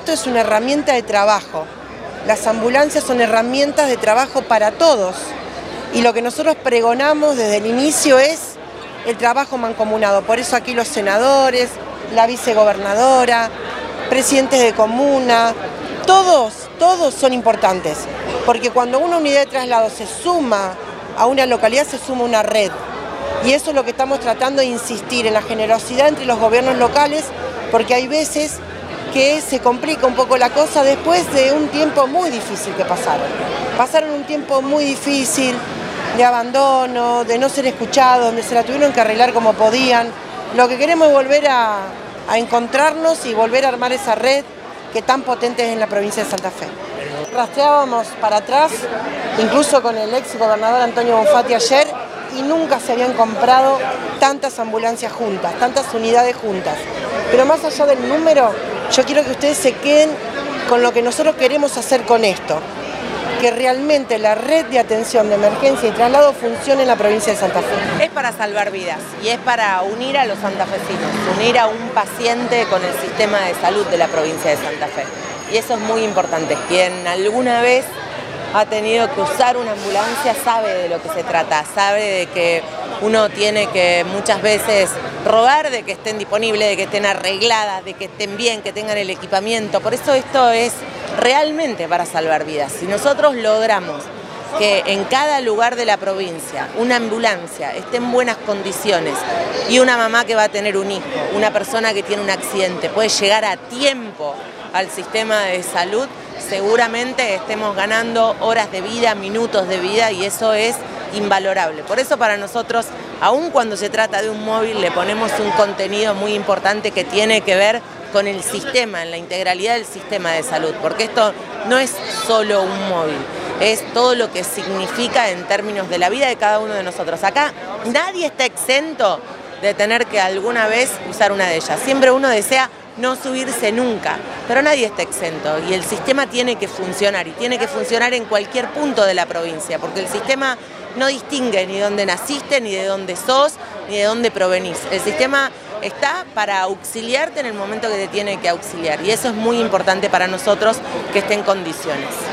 esto es una herramienta de trabajo. Las ambulancias son herramientas de trabajo para todos. Y lo que nosotros pregonamos desde el inicio es el trabajo mancomunado. Por eso aquí los senadores, la vicegobernadora, presidentes de comuna, todos son importantes. Porque cuando una unidad de traslado se suma a una localidad, se suma una red. Y eso es lo que estamos tratando de insistir, en la generosidad entre los gobiernos locales, porque hay veces que se complica un poco la cosa después de un tiempo muy difícil que pasaron. Pasaron un tiempo muy difícil de abandono, de no ser escuchados, donde se la tuvieron que arreglar como podían. Lo que queremos es volver a encontrarnos y volver a armar esa red que tan potente es en la provincia de Santa Fe. Rastreábamos para atrás, incluso con el ex gobernador Antonio Bonfatti ayer, y nunca se habían comprado tantas ambulancias juntas, tantas unidades juntas. Pero más allá del número, yo quiero que ustedes se queden con lo que nosotros queremos hacer con esto, que realmente la red de atención de emergencia y traslado funcione en la provincia de Santa Fe. Es para salvar vidas y es para unir a los santafesinos, unir a un paciente con el sistema de salud de la provincia de Santa Fe. Y eso es muy importante. Quien alguna vez ha tenido que usar una ambulancia sabe de lo que se trata, sabe de que uno tiene que muchas veces rogar de que estén disponibles, de que estén arregladas, de que estén bien, que tengan el equipamiento. Por eso esto es realmente para salvar vidas. Si nosotros logramos que en cada lugar de la provincia una ambulancia esté en buenas condiciones y una mamá que va a tener un hijo, una persona que tiene un accidente, puede llegar a tiempo al sistema de salud, seguramente estemos ganando horas de vida, minutos de vida, y eso es invalorable. Por eso para nosotros, aun cuando se trata de un móvil, le ponemos un contenido muy importante que tiene que ver con el sistema, en la integralidad del sistema de salud, porque esto no es solo un móvil, es todo lo que significa en términos de la vida de cada uno de nosotros. Acá nadie está exento de tener que alguna vez usar una de ellas. Siempre uno desea no subirse nunca, pero nadie está exento y el sistema tiene que funcionar, y tiene que funcionar en cualquier punto de la provincia, porque el sistema no distingue ni dónde naciste, ni de dónde sos, ni de dónde provenís. El sistema está para auxiliarte en el momento que te tiene que auxiliar, y eso es muy importante para nosotros, que esté en condiciones.